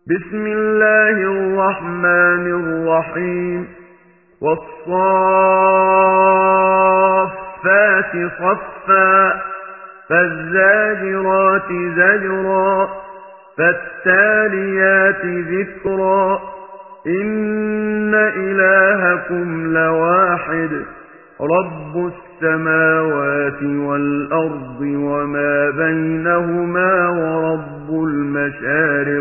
بسم الله الرحمن الرحيم والصافات صفا فالزاجرات زجرا فالتاليات ذكرا إن إلهكم لواحد رب السماوات والأرض وما بينهما ورب المشارق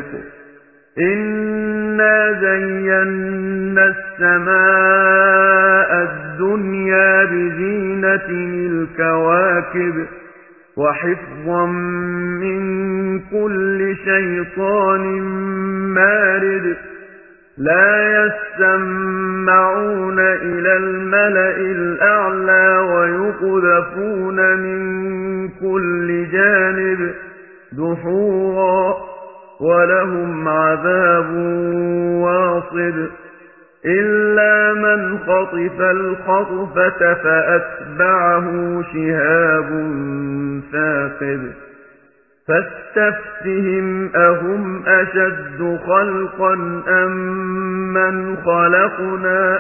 إنا زينا السماء الدنيا بزينة الكواكب وحفظا من كل شيطان مارد لا يسمعون إلى الملأ الأعلى ويقذفون من كل جانب دحورا ولهم عذاب واصب إلا من خطف الخطفة فأتبعه شهاب ثاقب فاستفتهم أهم أشد خلقا أم من خلقنا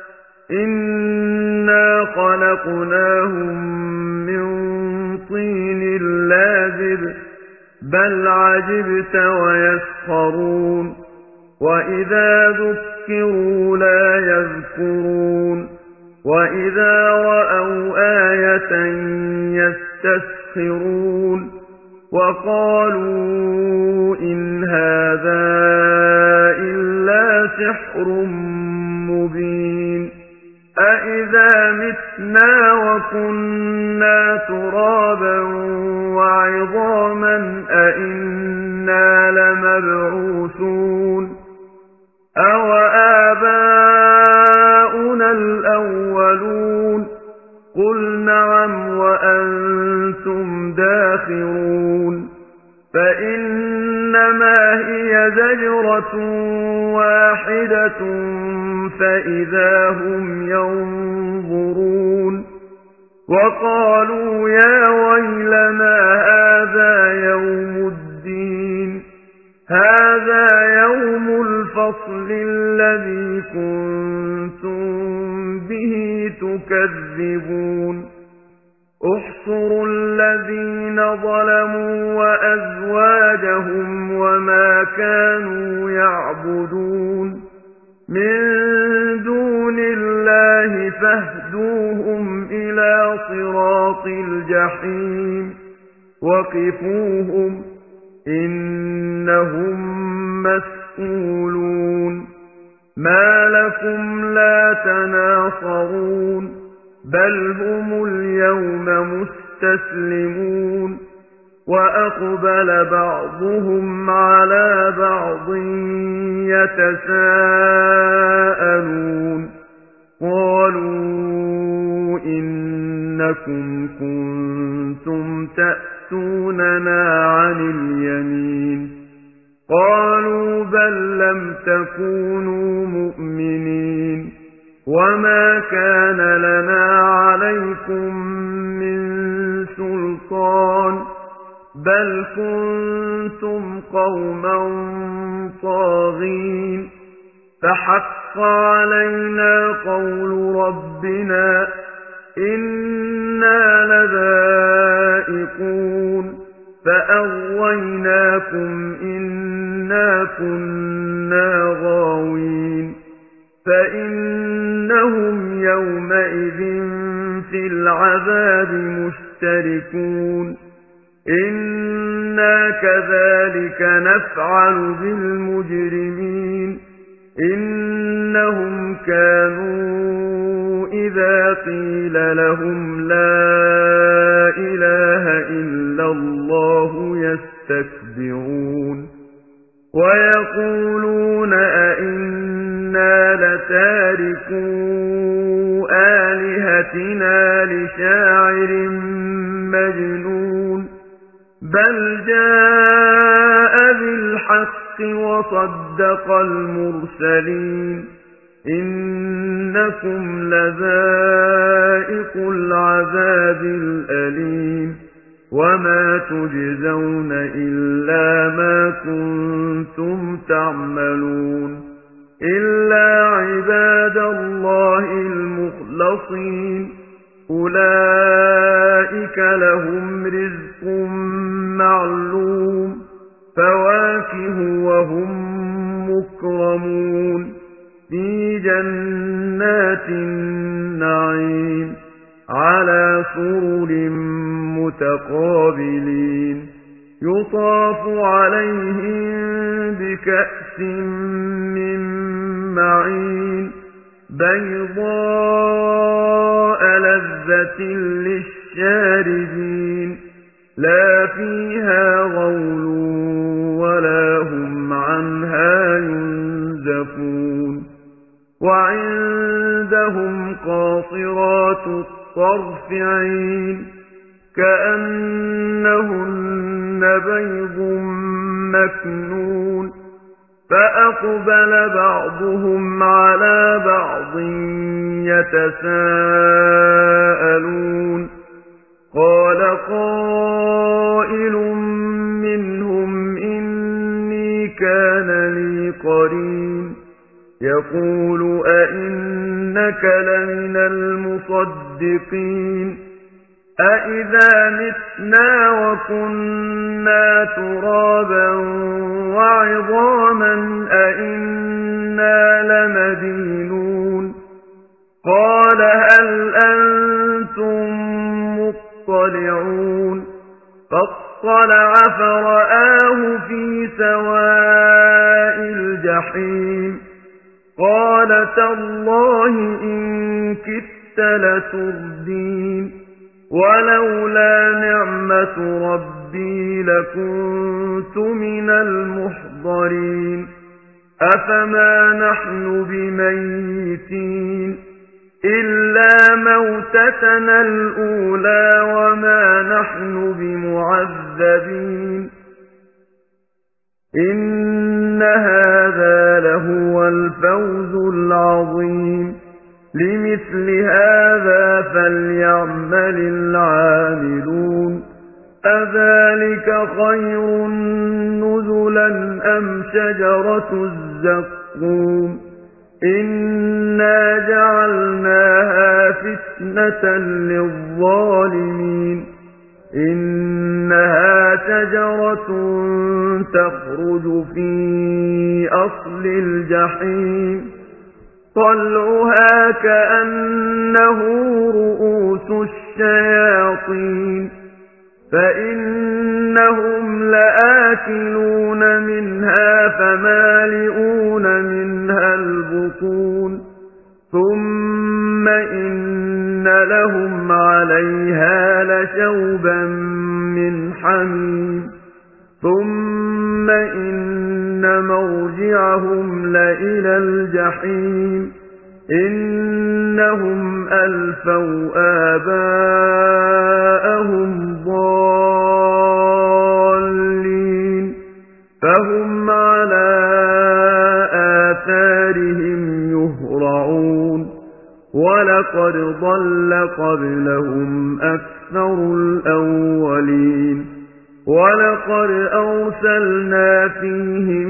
إنا خلقناهم من طين لازب بل عجبت ويسخرون وإذا ذكروا لا يذكرون وإذا رأوا آية يستسخرون وقالوا إن هذا إلا سحر مبين أإذا متنا وكنا ترابا وعظاما أإنا لمبعوثون أو آباؤنا الأولون قل نعم وأنتم داخرون فإنما هي زجرة واحدة فإذا هم ينظرون وقالوا يا ويلنا هذا يوم الدين هذا يوم الفصل الذي كنتم به تكذبون احصروا الذين ظلموا وأزواجهم وما كانوا يعبدون من دون الله فاهدوهم إلى صراط الجحيم وقفوهم إنهم مسئولون ما لكم لا تناصرون بل هم اليوم مستسلمون وأقبل بعضهم على بعض يتساءلون قالوا إنكم كنتم تأتوننا عن اليمين قالوا بل لم تكونوا مؤمنين وما كان لنا عليكم من سلطان بل كنتم قوما طاغين فحق علينا قول ربنا إنا لذائقون فأغويناكم إنا كنا غاوين فإنهم يومئذ في العذاب مشتركون إنا كذلك نفعل بالمجرمين إنهم كانوا إذا قيل لهم لا إله إلا الله يستكبرون ويقولون أئنا لتاركو آلهتنا لشاعر مجنون بل جاء بالحق وصدق المرسلين إنكم لذائق العذاب الأليم وما تجزون إلا ما كنتم تعملون إلا عباد الله المخلصين أولئك لهم رزق معلوم فواكه وهم مكرمون في جنات النعيم على سرر متقابلين يطاف عليهم بكأس من معين بيضاء لذة للشاربين لا فيها غول ولا هم عنها ينزفون وعندهم قاصرات الطرف عين كأنهن بيض مكنون فأقبل بعضهم على بعض يتساءلون قال قائل منهم إني كان لي قرين يقول أئنك لمن المصدقين أئذا متنا وكنا ترابا وعظاما أئنا لمدينون قال هل أنتم مطلعون فاطلع فرآه في سواء الجحيم قال تالله إن كدت لتردين ولولا نعمة ربي لكنت من المحضرين أفما نحن بميتين إلا موتتنا الأولى وما نحن بمعذبين إن هذا لهو الفوز العظيم لمثل هذا فليعمل العاملون أذلك خير نزلا أم شجرة الزقوم إنا جعلناها فتنة للظالمين إنها شجرة تخرج في أصل الجحيم طلعها كأنه رؤوس الشياطين فإنهم لآكلون منها فمالئون منها البطون ثم إن لهم عليها لشوبا من حميم ثم إن مرجعهم لإلى الجحيم إنهم ألفوا آباءهم ضالين فهم على آثارهم يهرعون ولقد ضل قبلهم أكثر الأولين ولقد أرسلنا فيهم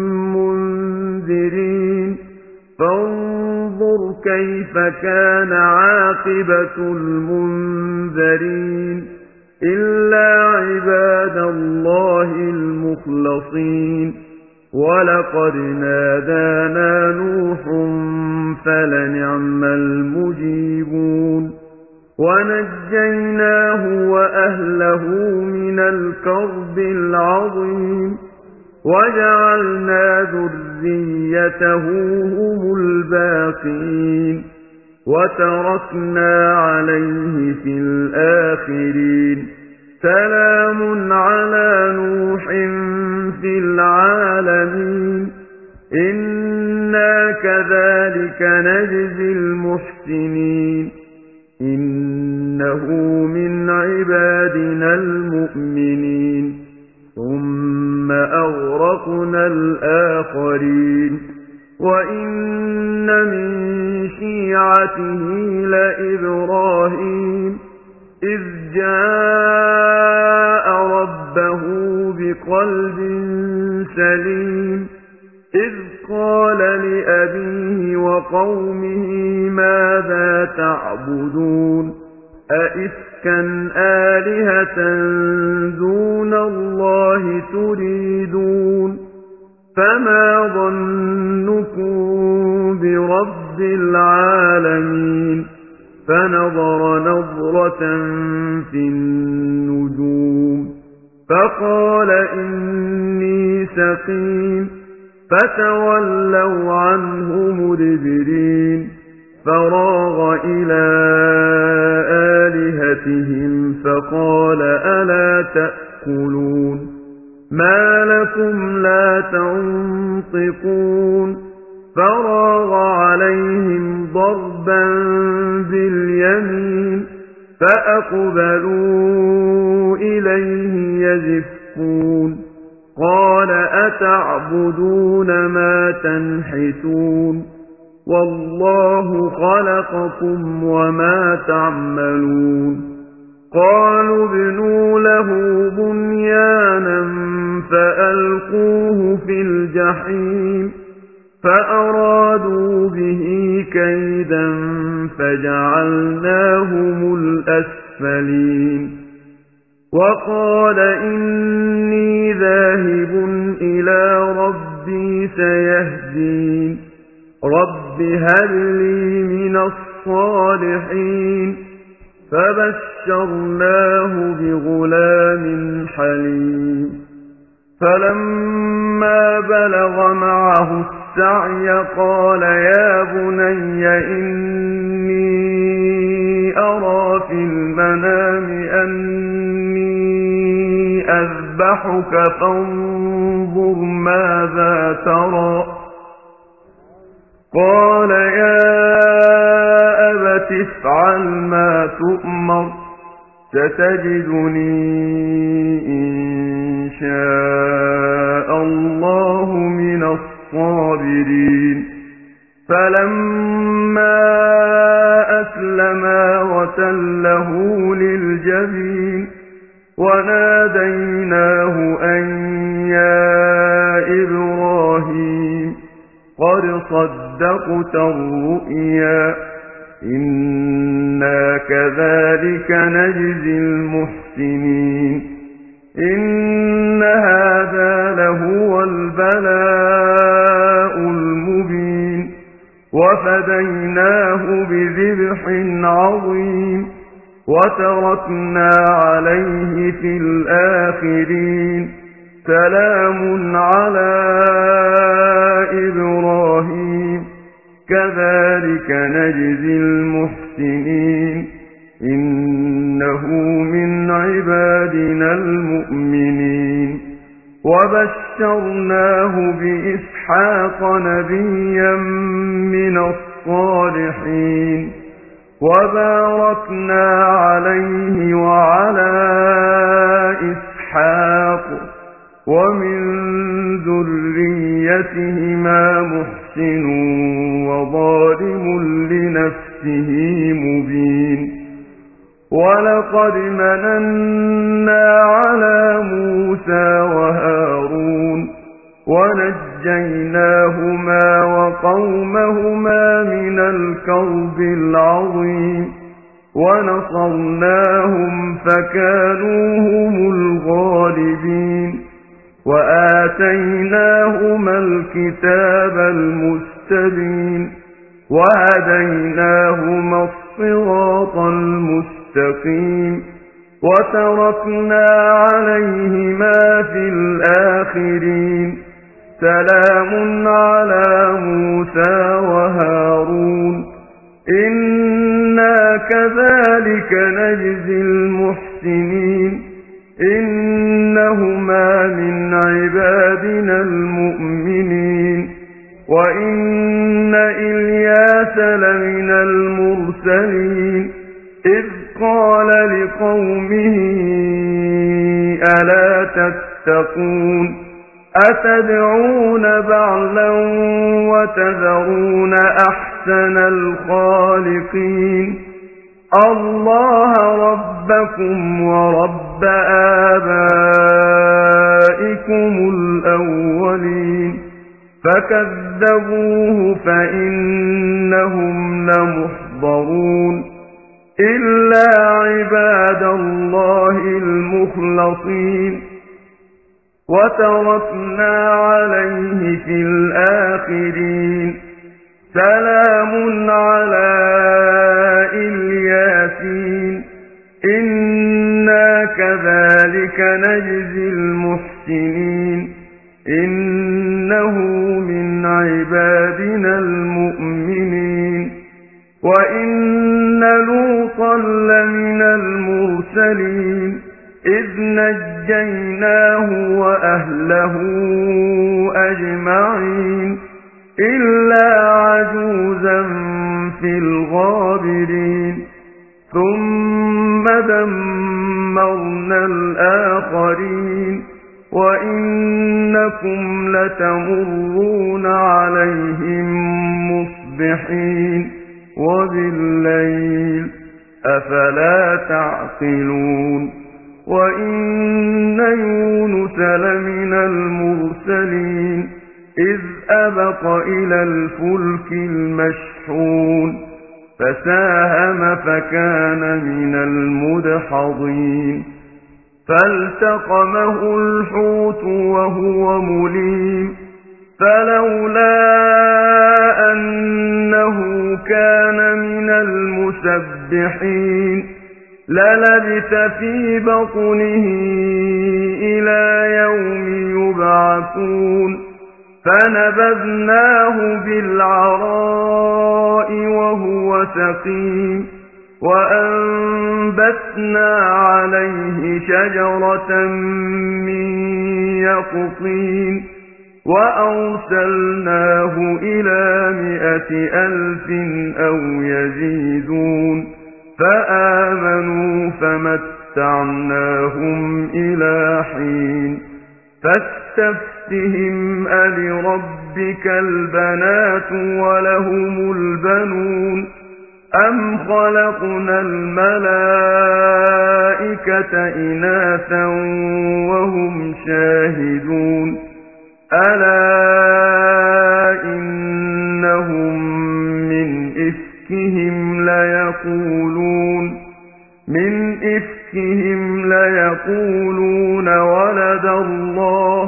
منذرين فانظر كيف كان عاقبة المنذرين إلا عباد الله المخلصين ولقد نادانا نوح فلنعم المجيبون ونجيناه وأهله من الكرب العظيم وجعلنا ذريته هم الباقين وتركنا عليه في الآخرين سلام على نوح في العالمين إنا كذلك نجزي المحسنين إنه من عبادنا المؤمنين ثم أغرقنا الآخرين وإن من شيعته لإبراهيم إذ جاء ربه بقلب سليم إذ قال لأبيه وقومه ماذا تعبدون أئفكا آلهة دون الله تريدون فما ظنكم برب العالمين فنظر نظرة في النجوم فقال إني سقيم فتولوا عنه مدبرين فراغ إلى آلهتهم فقال ألا تأكلون ما لكم لا تنطقون فراغ عليهم ضربا باليمين فأقبلوا إليه يزفون قال أتعبدون ما تنحتون والله خلقكم وما تعملون قالوا ابنوا له بنيانا فألقوه في الجحيم فأرادوا به كيدا فجعلناهم الأسفلين وقال إني ذاهب إلى ربي سيهدين رب هب لي من الصالحين فبشرناه بغلام حليم فلما بلغ معه السعي قال يا بني إني أرى في المنام أني أذبحك فانظر ماذا ترى قال يا أبت افعل ما تؤمر ستجدني إن شاء الله من الصابرين فلما أسلما وتله للجبين وناديناه أن يا إبراهيم قد صدقت الرؤيا إنا كذلك نجزي المحسنين إن هذا لهو البلاء المبين وفديناه بذبح عظيم وتركنا عليه في الآخرين سلام على إبراهيم كذلك نجزي المحسنين إنه من عبادنا المؤمنين وبشرناه بإسحاق نبيا من الصالحين وباركنا عليه وعلى إسحاق ومن ذريتهما محسن وظالم لنفسه مبين ولقد مننا على موسى وهارون ونجيناهما وقومهما من الكرب العظيم ونصرناهم فكانوا هم الغالبين وآتيناهما الكتاب المستبين وهديناهما الصراط المستقيم وتركنا عليهما في الآخرين سلام على موسى وهارون إنا كذلك نجزي المحسنين إنهما من عبادنا المؤمنين وإن إلياس لمن المرسلين إذ قال لقومه ألا تتقون أتدعون بعلا وتذرون أحسن الخالقين الله ربكم ورب آبائكم الأولين فكذبوه فإنهم لمحضرون إلا عباد الله المخلصين وتركنا عليه في الآخرين سلام على الياسين إنا كذلك نجزي المحسنين إنه من عبادنا المؤمنين وإن لوطا لمن المرسلين إذ نجيناه وأهله أجمعين إلا عجوزا في الغابرين ثم دمرنا الآخرين وإنكم لتمرون عليهم مصبحين وبالليل أفلا تعقلون وإن يونس لمن المرسلين إذ أبق إلى الفلك المشحون فساهم فكان من المدحضين فالتقمه الحوت وهو مليم فلولا أنه كان من المسبحين للبث في بطنه إلى يوم يبعثون فنبذناه بالعراء وهو سقيم وأنبتنا عليه شجرة من يقطين وأرسلناه إلى 100,000 أو يزيدون فآمنوا فمتعناهم إلى حين فاستفتهم ألربك البنات ولهم البنون أم خلقنا الملائكة إناثا وهم شاهدون ألا إنهم من إفكهم ليقولون ولد الله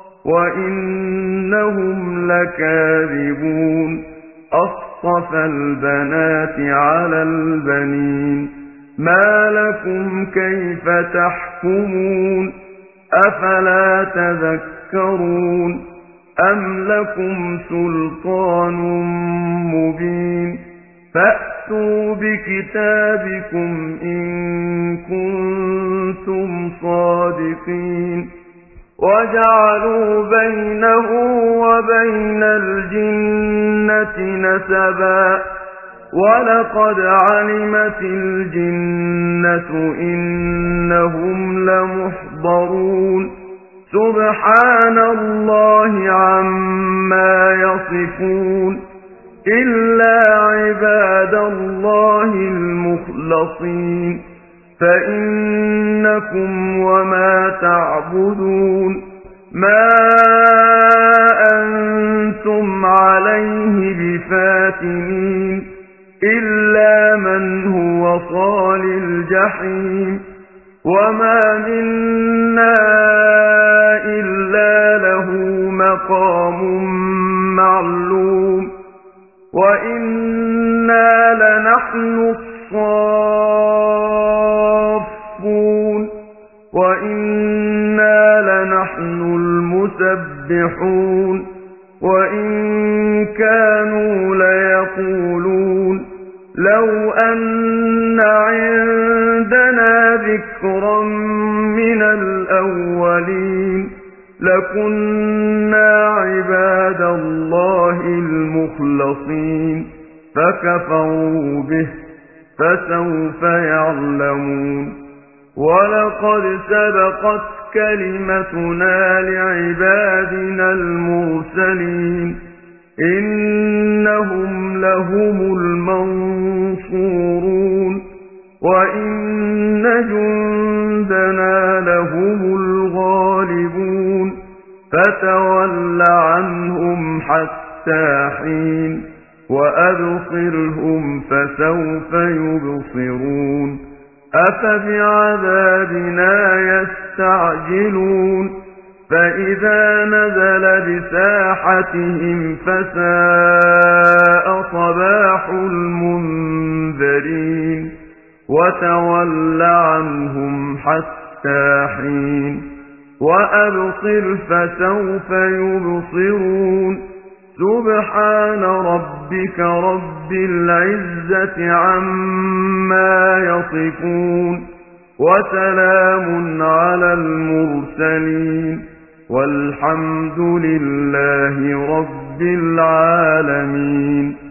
وإنهم لكاذبون أصطفى البنات على البنين ما لكم كيف تحكمون أفلا تذكرون أم لكم سلطان مبين فأتوا بكتابكم إن كنتم صادقين وجعلوا بينه وبين الجنة نسبا ولقد علمت الجنة إنهم لمحضرون سبحان الله عما يصفون إلا عباد الله المخلصين فإنكم وما تعبدون ما أنتم عليه بفاتنين إلا من هو صال الجحيم وما منا إلا له مقام معلوم وإنا لنحن الصافون وإنا لنحن المسبحون وإن كانوا ليقولون لو أن عندنا ذكرا من الأولين لكنا عباد الله المخلصين فكفروا به فسوف يعلمون ولقد سبقت كلمتنا لعبادنا المرسلين إنهم لهم المنصورون وإن جندنا لهم الغالبون فتول عنهم حتى حين وأبصرهم فسوف يبصرون أفبعذابنا يستعجلون فإذا نزل بساحتهم فساء صباح المنذرين وتول عنهم حتى حين وأبصر فسوف يبصرون سبحان ربك رب العزة عما يصفون وسلام على المرسلين والحمد لله رب العالمين.